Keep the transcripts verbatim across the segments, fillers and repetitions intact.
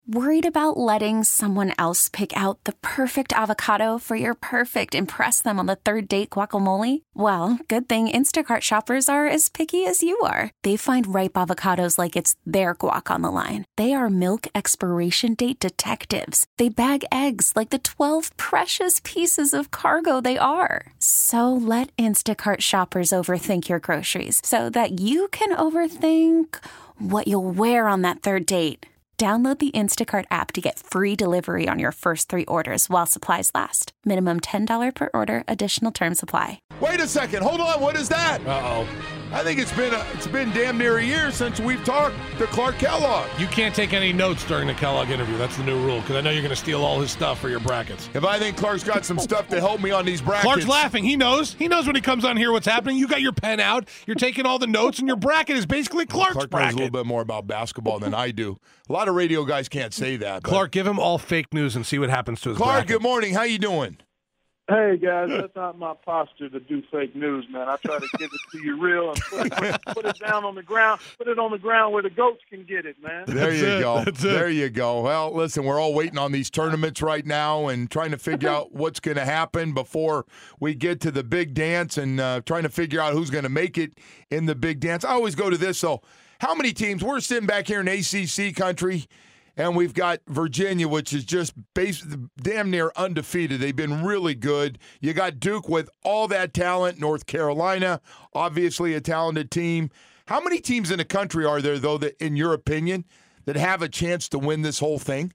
Worried about letting someone else pick out the perfect avocado for your perfect impress them on the third date guacamole? Well, good thing Instacart shoppers are as picky as you are. They find ripe avocados like it's their guac on the line. They are milk expiration date detectives. They bag eggs like the twelve precious pieces of cargo they are. So let Instacart shoppers overthink your groceries so that you can overthink what you'll wear on that third date. Download the Instacart app to get free delivery on your first three orders while supplies last. Minimum ten dollars per order. Additional terms apply. Wait a second. Hold on. What is that? Uh-oh. I think it's been a, it's been damn near a year since we've talked to Clark Kellogg. You can't take any notes during the Kellogg interview. That's the new rule, because I know you're going to steal all his stuff for your brackets. If I think Clark's got some stuff to help me on these brackets. Clark's laughing. He knows. He knows when he comes on here what's happening. You got your pen out. You're taking all the notes, and your bracket is basically Clark's Clark bracket. knows a little bit more about basketball than I do. A lot of radio guys can't say that. But. Clark, give him all fake news and see what happens to his Clark, bracket. good morning. How you doing? Hey, guys, that's not my posture to do fake news, man. I try to give it to you real and put, put, put it down on the ground, put it on the ground where the goats can get it, man. There That's you it. go. That's there it. you go. Well, listen, we're all waiting on these tournaments right now and trying to figure out what's going to happen before we get to the big dance and uh, trying to figure out who's going to make it in the big dance. I always go to this, though. How many teams? We're sitting back here in A C C country, and we've got Virginia, which is just base, damn near undefeated. They've been really good. You got Duke with all that talent. North Carolina, obviously a talented team. How many teams in the country are there, though, that, in your opinion, that have a chance to win this whole thing?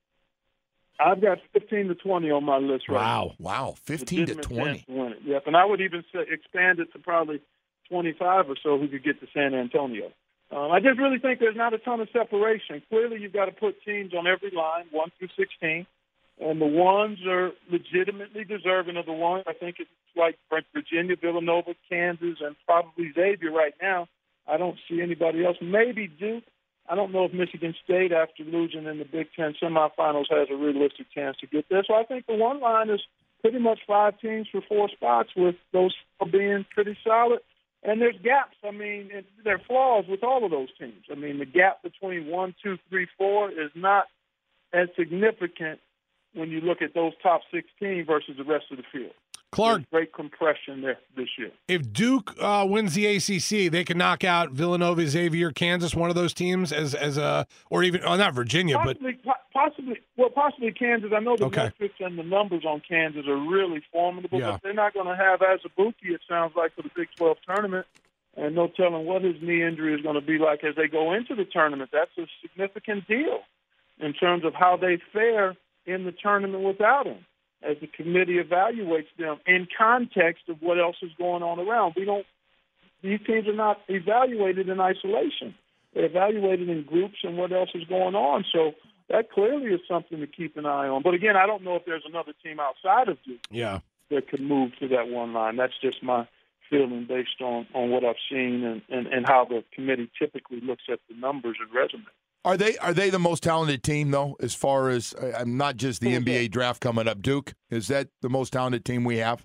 I've got fifteen to twenty on my list right Wow. now. Wow, fifteen to Legitimate twenty. chance to win it. Yep, and I would even say, expand it to probably twenty-five or so who could get to San Antonio. Um, I just really think there's not a ton of separation. Clearly, you've got to put teams on every line, one through sixteen, and the ones are legitimately deserving of the one. I think it's like Virginia, Villanova, Kansas, and probably Xavier right now. I don't see anybody else. Maybe Duke. I don't know if Michigan State, after losing in the Big Ten semifinals, has a realistic chance to get there. So I think the one line is pretty much five teams for four spots, with those four being pretty solid. And there's gaps. I mean, there are flaws with all of those teams. I mean, the gap between one, two, three, four is not as significant when you look at those top sixteen versus the rest of the field. Clark, There's great compression there this year. if Duke uh, wins the A C C, they can knock out Villanova, Xavier, Kansas, one of those teams, as as a or even oh, not Virginia, Possibly, po- possibly, well, possibly Kansas. I know the Okay. metrics and the numbers on Kansas are really formidable, Yeah. but they're not going to have Azubuike, it sounds like, for the Big twelve tournament, and no telling what his knee injury is going to be like as they go into the tournament. That's a significant deal in terms of how they fare in the tournament without him, as the committee evaluates them in context of what else is going on around. We don't; these teams are not evaluated in isolation. They're evaluated in groups and what else is going on. So that clearly is something to keep an eye on. But again, I don't know if there's another team outside of Duke yeah. that could move to that one line. That's just my feeling based on, on what I've seen and, and, and how the committee typically looks at the numbers and resumes. Are they are they the most talented team, though, as far as uh, not just the N B A draft coming up? Duke, is that the most talented team we have?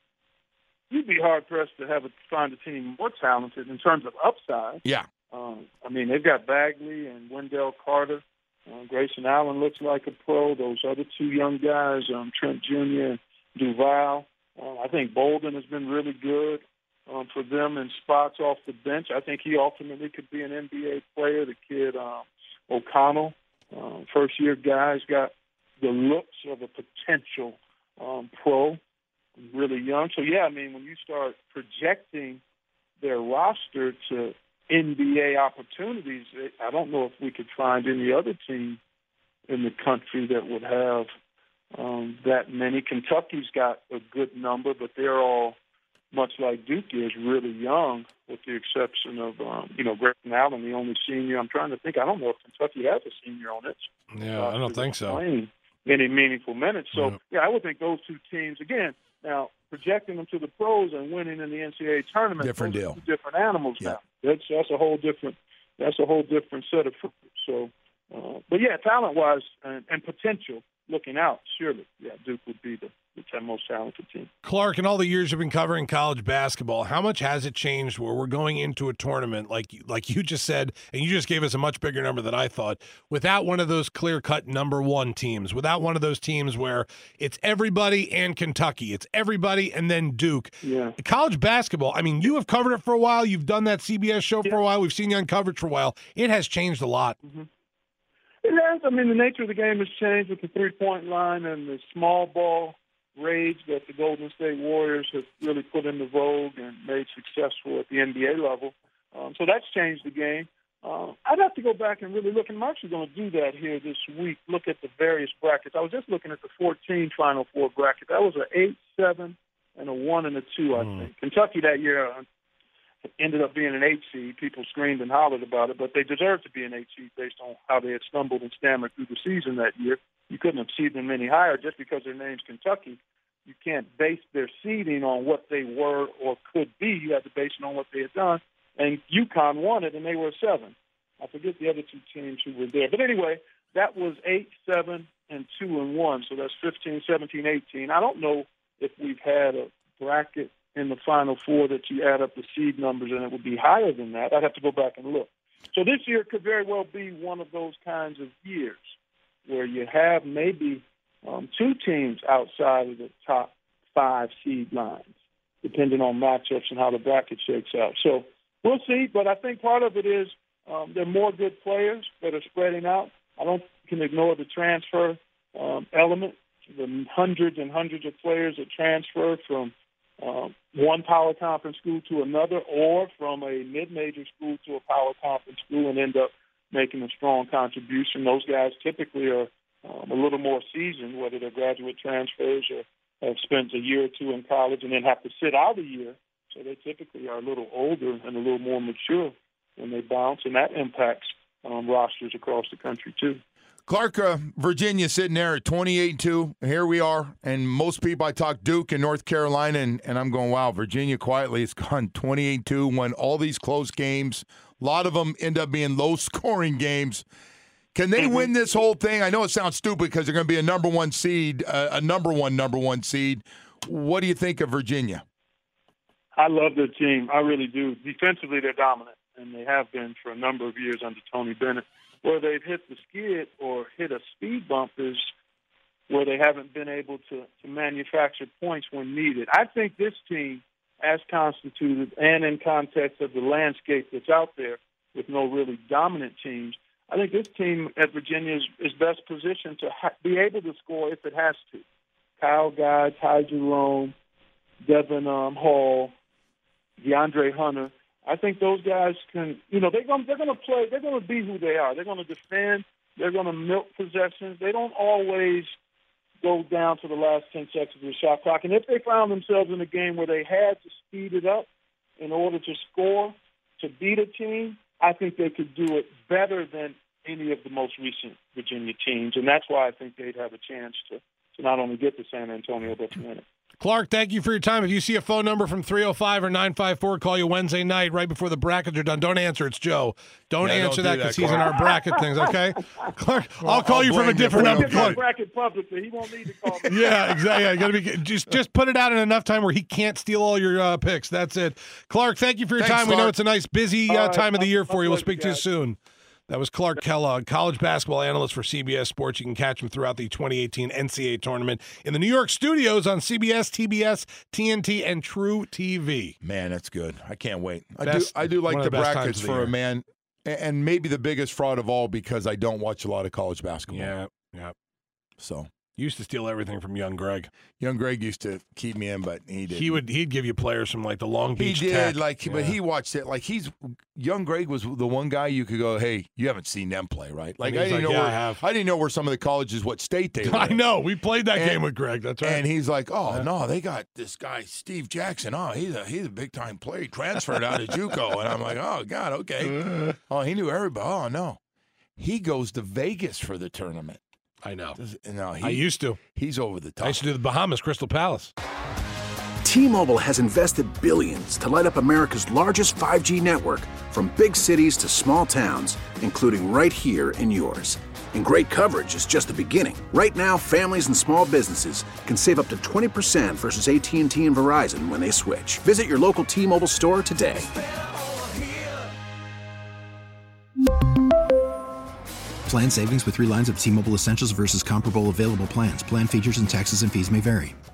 You'd be hard-pressed to have a, find a team more talented in terms of upside. Yeah. Um, I mean, they've got Bagley and Wendell Carter. Uh, Grayson Allen looks like a pro. Those other two young guys, um, Trent Junior and Duval. Uh, I think Bolden has been really good um, for them in spots off the bench. I think he ultimately could be an N B A player. The kid um, O'Connell, uh, first-year guy, has got the looks of a potential um, pro, really young. So, yeah, I mean, when you start projecting their roster to N B A opportunities, I don't know if we could find any other team in the country that would have um, that many. Kentucky's got a good number, but they're all, much like Duke is, really young, with the exception of, um, you know, Grayson Allen, the only senior. I'm trying to think. I don't know if Kentucky has a senior on it. Yeah, I don't think so. Playing any meaningful minutes. So, Yeah. yeah, I would think those two teams, again, now, projecting them to the pros and winning in the N C double A tournament, Different those deal. are two different animals Yeah. now. That's that's a whole different that's a whole different set of fruit. So Uh, but, yeah, talent-wise and, and potential, looking out, surely, yeah, Duke would be the, the most talented team. Clark, in all the years you've been covering college basketball, how much has it changed where we're going into a tournament, like, like you just said, and you just gave us a much bigger number than I thought, without one of those clear-cut number one teams, without one of those teams where it's everybody and Kentucky, it's everybody and then Duke. Yeah. College basketball, I mean, you have covered it for a while. You've done that C B S show yeah. for a while. We've seen you on coverage for a while. It has changed a lot. Mm-hmm. It has. I mean, the nature of the game has changed with the three-point line and the small ball rage that the Golden State Warriors have really put into vogue and made successful at the N B A level. Um, so that's changed the game. Uh, I'd have to go back and really look, and I'm actually going to do that here this week, look at the various brackets. I was just looking at the fourteen Final Four bracket. That was an eight, seven, and a one and a two, I mm. think. Kentucky that year uh, ended up being an eight seed. People screamed and hollered about it, but they deserved to be an eight seed based on how they had stumbled and stammered through the season that year. You couldn't have seeded them any higher just because their name's Kentucky. You can't base their seeding on what they were or could be. You have to base it on what they had done. And UConn won it, and they were a seven. I forget the other two teams who were there. But anyway, that was eight, seven, and two, and one. So that's fifteen, seventeen, eighteen. I don't know if we've had a bracket in the Final Four that you add up the seed numbers and it would be higher than that. I'd have to go back and look. So this year could very well be one of those kinds of years where you have maybe um, two teams outside of the top five seed lines, depending on matchups and how the bracket shakes out. So we'll see, but I think part of it is um, there are more good players that are spreading out. I don't can ignore the transfer um, element, the hundreds and hundreds of players that transfer from Um, one power conference school to another, or from a mid-major school to a power conference school and end up making a strong contribution. Those guys typically are um, a little more seasoned, whether they're graduate transfers or have spent a year or two in college and then have to sit out a year. So they typically are a little older and a little more mature when they bounce, and that impacts um, rosters across the country too. Clark, uh, Virginia sitting there at twenty-eight and two. Here we are. And most people, I talk Duke and North Carolina, and, and I'm going, wow, Virginia quietly has gone twenty-eight and two, won all these close games. A lot of them end up being low-scoring games. Can they mm-hmm. win this whole thing? I know it sounds stupid because they're going to be a number one seed, uh, a number one, number one seed. What do you think of Virginia? I love their team. I really do. Defensively, they're dominant, and they have been for a number of years under Tony Bennett. Where they've hit the skid or hit a speed bump is where they haven't been able to, to manufacture points when needed. I think this team, as constituted and in context of the landscape that's out there with no really dominant teams, I think this team at Virginia is, is best positioned to ha- be able to score if it has to. Kyle Guy, Ty Jerome, Devin um, Hall, DeAndre Hunter. I think those guys can, you know, they're going they're going to play, they're going to be who they are. They're going to defend. They're going to milk possessions. They don't always go down to the last ten seconds of the shot clock. And if they found themselves in a game where they had to speed it up in order to score, to beat a team, I think they could do it better than any of the most recent Virginia teams. And that's why I think they'd have a chance to, to not only get to San Antonio, but to win it. Clark, thank you for your time. If you see a phone number from three oh five or nine five four, call you Wednesday night right before the brackets are done. Don't answer. It's Joe. Don't yeah, answer don't that because he's in our bracket things, okay? Clark, well, I'll call I'll you from a different number. Clark. Bracket publicly. He won't need to call me. Yeah, exactly. Yeah, gotta be, just, just put it out in enough time where he can't steal all your uh, picks. That's it. Clark, thank you for your Thanks, time. Clark. We know it's a nice, busy uh, right, time of the year for I'll you. We'll speak you to you soon. That was Clark Kellogg, college basketball analyst for C B S Sports. You can catch him throughout the twenty eighteen N C double A tournament in the New York studios on C B S, T B S, T N T, and True T V. Man, that's good. I can't wait. Best, I do I do like the, the brackets the for year. a man, and maybe the biggest fraud of all because I don't watch a lot of college basketball. Yeah, yeah. So. Used to steal everything from young Greg. Young Greg used to keep me in, but he did. He would. He'd give you players from like the Long Beach. He did, Tech. like, yeah. but he watched it. Like he's young Greg was the one guy you could go, hey, you haven't seen them play, right? Like I didn't like, know. Yeah, where, I have. I didn't know where some of the colleges, what state they were. I know. We played that and, game with Greg. That's right. And he's like, oh yeah. no, they got this guy Steve Jackson. Oh, he's a he's a big time player. He transferred out of JUCO, and I'm like, oh God, okay. Oh, he knew everybody. Oh no, he goes to Vegas for the tournament. I know. No, he, I used to. He's over the top. I used to do the Bahamas, Crystal Palace. T-Mobile has invested billions to light up America's largest five G network, from big cities to small towns, including right here in yours. And great coverage is just the beginning. Right now, families and small businesses can save up to twenty percent versus A T and T and Verizon when they switch. Visit your local T-Mobile store today. Plan savings with three lines of T-Mobile Essentials versus comparable available plans. Plan features and taxes and fees may vary.